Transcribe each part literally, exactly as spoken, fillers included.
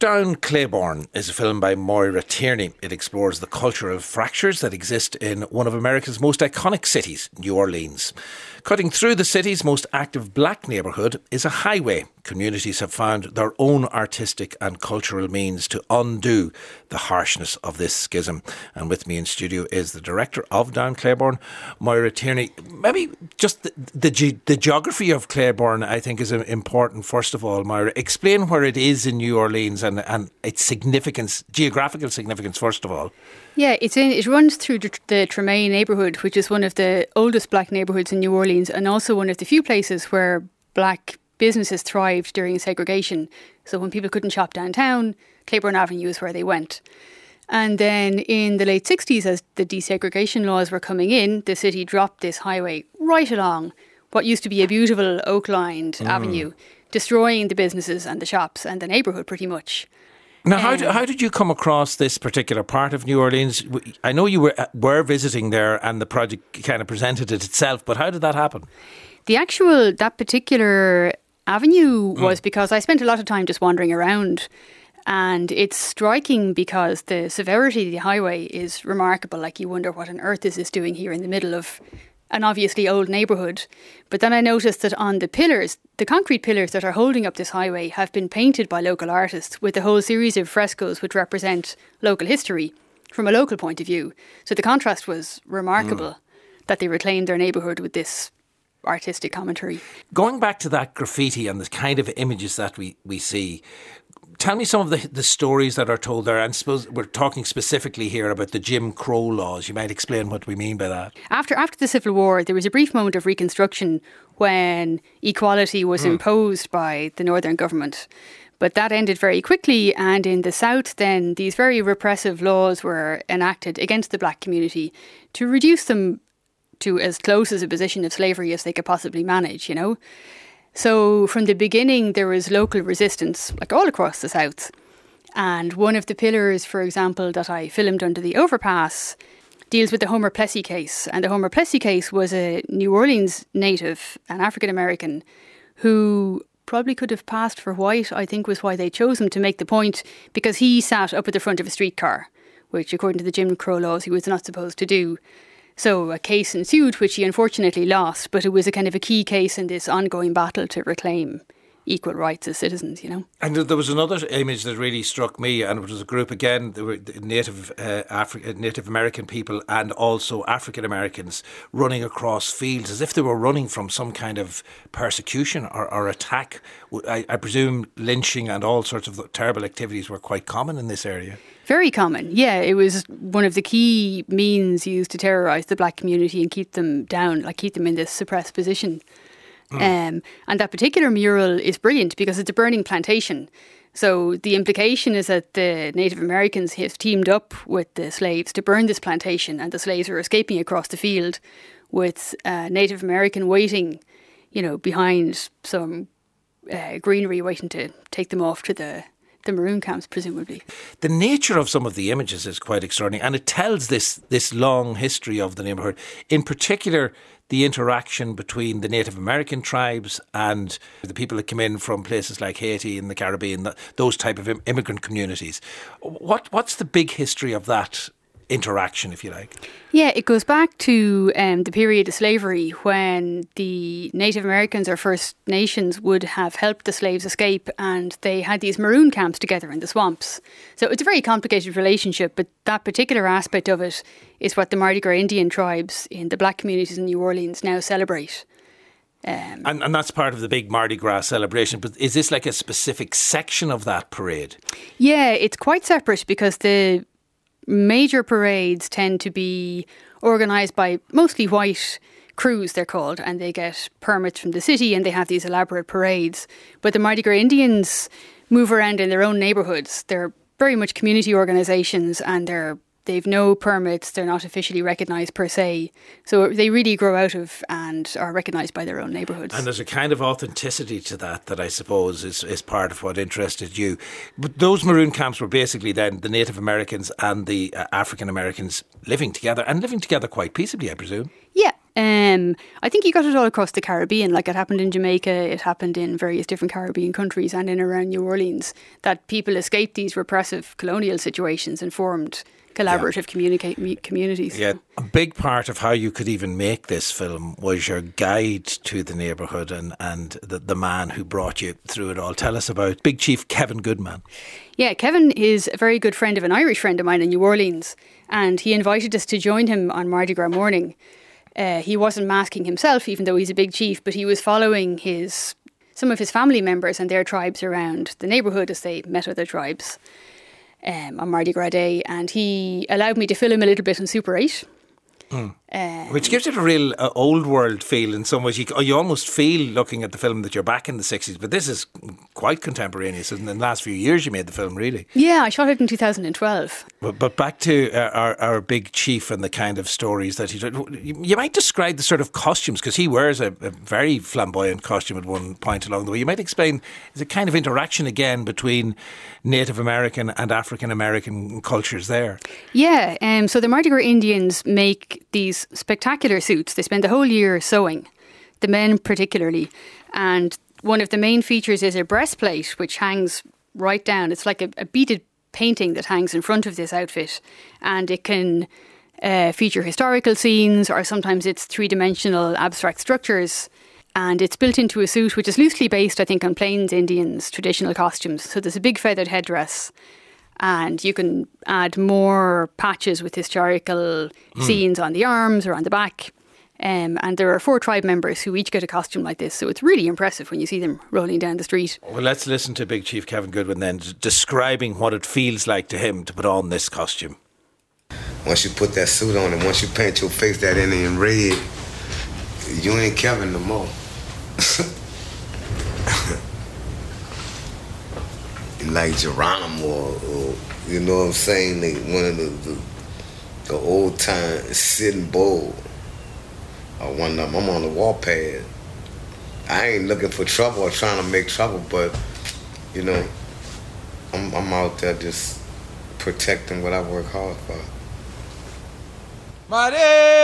Down Claiborne is a film by Moira Tierney. It explores the cultural fractures that exist in one of America's most iconic cities, New Orleans. Cutting through the city's most active black neighbourhood is a highway. Communities have found their own artistic and cultural means to undo the harshness of this schism. And with me in studio is the director of Down Claiborne, Moira Tierney. Maybe just the, the, ge- the geography of Claiborne, I think, is important. First of all, Moira, explain where it is in New Orleans and, and its significance, geographical significance, first of all. Yeah, it's in, it runs through the, the Tremaine neighbourhood, which is one of the oldest black neighbourhoods in New Orleans and also one of the few places where black businesses thrived during segregation. So when people couldn't shop downtown, Claiborne Avenue is where they went. And then in the late sixties, as the desegregation laws were coming in, the city dropped this highway right along what used to be a beautiful oak-lined mm. avenue, destroying the businesses and the shops and the neighbourhood pretty much. Now, how, do, how did you come across this particular part of New Orleans? I know you were were visiting there and the project kind of presented it itself, but how did that happen? The actual, that particular avenue was mm. because I spent a lot of time just wandering around, and it's striking because the severity of the highway is remarkable. Like, you wonder what on earth is this doing here in the middle of an obviously old neighbourhood. But then I noticed that on the pillars, the concrete pillars that are holding up this highway have been painted by local artists with a whole series of frescoes which represent local history from a local point of view. So the contrast was remarkable mm. that they reclaimed their neighbourhood with this artistic commentary. Going back to that graffiti and the kind of images that we, we see, tell me some of the the stories that are told there. And suppose we're talking specifically here about the Jim Crow laws. You might explain what we mean by that. After after the Civil War, there was a brief moment of reconstruction when equality was mm. imposed by the Northern government. But that ended very quickly, and in the South then these very repressive laws were enacted against the black community to reduce them to as close as a position of slavery as they could possibly manage, you know. So from the beginning, there was local resistance, like all across the South. And one of the pillars, for example, that I filmed under the overpass deals with the Homer Plessy case. And the Homer Plessy case was a New Orleans native, an African-American, who probably could have passed for white, I think was why they chose him to make the point, because he sat up at the front of a streetcar, which according to the Jim Crow laws, he was not supposed to do. So a case ensued, which he unfortunately lost, but it was a kind of a key case in this ongoing battle to reclaim equal rights as citizens, you know. And there was another image that really struck me, and it was a group, again, there were Native uh, Afri- Native American people and also African Americans running across fields as if they were running from some kind of persecution or, or attack. I, I presume lynching and all sorts of terrible activities were quite common in this area. Very common, yeah. It was one of the key means used to terrorise the black community and keep them down, like keep them in this suppressed position. Mm. Um, and that particular mural is brilliant because it's a burning plantation. So the implication is that the Native Americans have teamed up with the slaves to burn this plantation, and the slaves are escaping across the field with uh, Native American waiting, you know, behind some uh, greenery, waiting to take them off to the the maroon camps, presumably. The nature of some of the images is quite extraordinary, and it tells this this long history of the neighbourhood. In particular, the interaction between the Native American tribes and the people that come in from places like Haiti and the Caribbean, those type of immigrant communities. What What's the big history of that interaction, if you like? Yeah, it goes back to um, the period of slavery when the Native Americans or First Nations would have helped the slaves escape, and they had these maroon camps together in the swamps. So it's a very complicated relationship, but that particular aspect of it is what the Mardi Gras Indian tribes in the black communities in New Orleans now celebrate. Um, and, and that's part of the big Mardi Gras celebration. But is this like a specific section of that parade? Yeah, it's quite separate because the major parades tend to be organised by mostly white crews, they're called, and they get permits from the city and they have these elaborate parades. But the Mardi Gras Indians move around in their own neighbourhoods. They're very much community organisations, and they're they've no permits. They're not officially recognised per se. So they really grow out of and are recognised by their own neighbourhoods. And there's a kind of authenticity to that that I suppose is, is part of what interested you. But those maroon camps were basically then the Native Americans and the uh, African Americans living together and living together quite peaceably, I presume. Yeah, Um, I think you got it all across the Caribbean. Like, it happened in Jamaica, it happened in various different Caribbean countries and in around New Orleans, that people escaped these repressive colonial situations and formed collaborative yeah. communicate, communities. Yeah, a big part of how you could even make this film was your guide to the neighbourhood and, and the, the man who brought you through it all. Tell us about Big Chief Kevin Goodman. Yeah, Kevin is a very good friend of an Irish friend of mine in New Orleans, and he invited us to join him on Mardi Gras morning. Uh, he wasn't masking himself, even though he's a big chief, but he was following his some of his family members and their tribes around the neighbourhood as they met other tribes. Um, on Mardi Gras Day, and he allowed me to film a little bit on Super eight. Mm. Um, Which gives it a real uh, old world feel in some ways. You, you almost feel, looking at the film, that you're back in the sixties, but this is quite contemporaneous. In the last few years you made the film, really. Yeah, I shot it in two thousand twelve. But, but back to uh, our, our big chief and the kind of stories that he did. You might describe the sort of costumes, because he wears a, a very flamboyant costume at one point along the way. You might explain, is a kind of interaction again between Native American and African American cultures there. Yeah, um, so the Mardi Gras Indians make these spectacular suits. They spend the whole year sewing, the men particularly. And one of the main features is a breastplate, which hangs right down. It's like a, a beaded painting that hangs in front of this outfit. And it can uh, feature historical scenes, or sometimes it's three-dimensional abstract structures. And it's built into a suit, which is loosely based, I think, on Plains Indians' traditional costumes. So there's a big feathered headdress, and you can add more patches with historical mm. scenes on the arms or on the back. Um, and there are four tribe members who each get a costume like this. So it's really impressive when you see them rolling down the street. Well, let's listen to Big Chief Kevin Goodman then, describing what it feels like to him to put on this costume. Once you put that suit on and once you paint your face that Indian red, you ain't Kevin no more. Like Geronimo, or, or you know what I'm saying, like one of the, the, the old time Sitting Bull, or one of them. I'm on the warpath. I ain't looking for trouble or trying to make trouble, but you know, I'm, I'm out there just protecting what I work hard for. Mare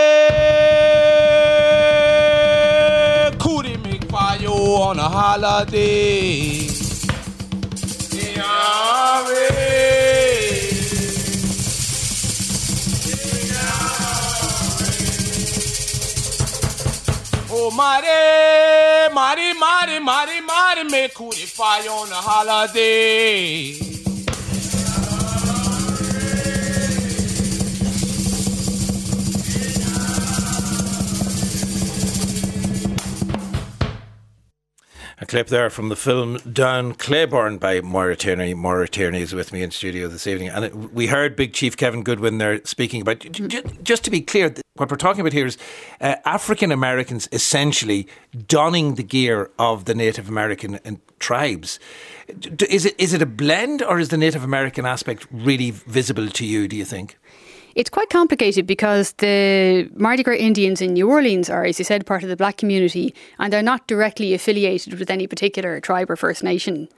could make fire on a holiday. Oh, Mare, Mare, Mare, Mare, Mare, make cootie fire on a holiday. A clip there from the film Down Claiborne by Moira Tierney. Moira Tierney is with me in studio this evening. And it, we heard Big Chief Kevin Goodman there speaking about, j- just to be clear, what we're talking about here is uh, African Americans essentially donning the gear of the Native American uh, tribes. Is it is it a blend, or is the Native American aspect really visible to you, do you think? It's quite complicated because the Mardi Gras Indians in New Orleans are, as you said, part of the black community, and they're not directly affiliated with any particular tribe or First Nation.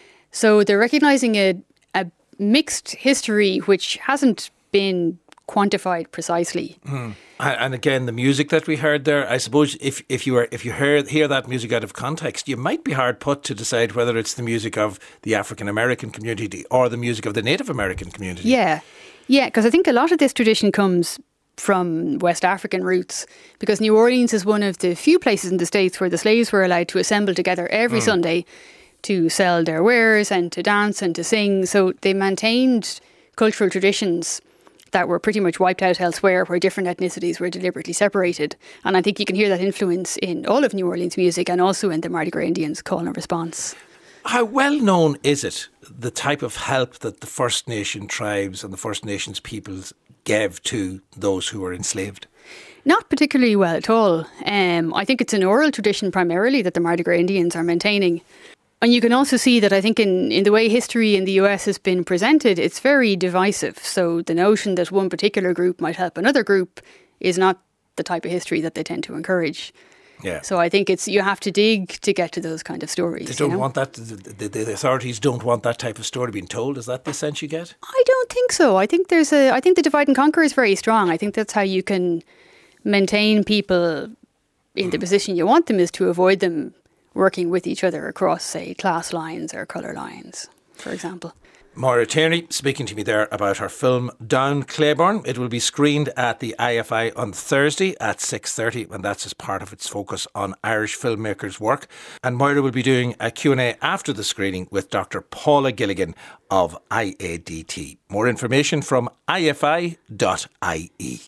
So they're recognising a, a mixed history which hasn't been quantified precisely. Mm. And again, the music that we heard there, I suppose if, if you were if you hear, hear that music out of context, you might be hard put to decide whether it's the music of the African American community or the music of the Native American community. Yeah. Yeah, because I think a lot of this tradition comes from West African roots, because New Orleans is one of the few places in the States where the slaves were allowed to assemble together every mm. Sunday to sell their wares and to dance and to sing. So they maintained cultural traditions that were pretty much wiped out elsewhere, where different ethnicities were deliberately separated. And I think you can hear that influence in all of New Orleans music and also in the Mardi Gras Indians' call and response. How well known is it, the type of help that the First Nation tribes and the First Nations peoples gave to those who were enslaved? Not particularly well at all. Um, I think it's an oral tradition primarily that the Mardi Gras Indians are maintaining. And you can also see that I think in, in the way history in the U S has been presented, it's very divisive. So the notion that one particular group might help another group is not the type of history that they tend to encourage. Yeah. So I think it's you have to dig to get to those kind of stories. They don't you know? want that. The, the, the authorities don't want that type of story being told. Is that the sense you get? I don't think so. I think there's a. I think the divide and conquer is very strong. I think that's how you can maintain people in the position you want them is to avoid them working with each other across, say, class lines or colour lines, for example. Moira Tierney speaking to me there about her film Down Claiborne. It will be screened at the I F I on Thursday at six thirty, and that's as part of its focus on Irish filmmakers' work. And Moira will be doing a Q and A after the screening with Doctor Paula Gilligan of I A D T. More information from I F I dot I E.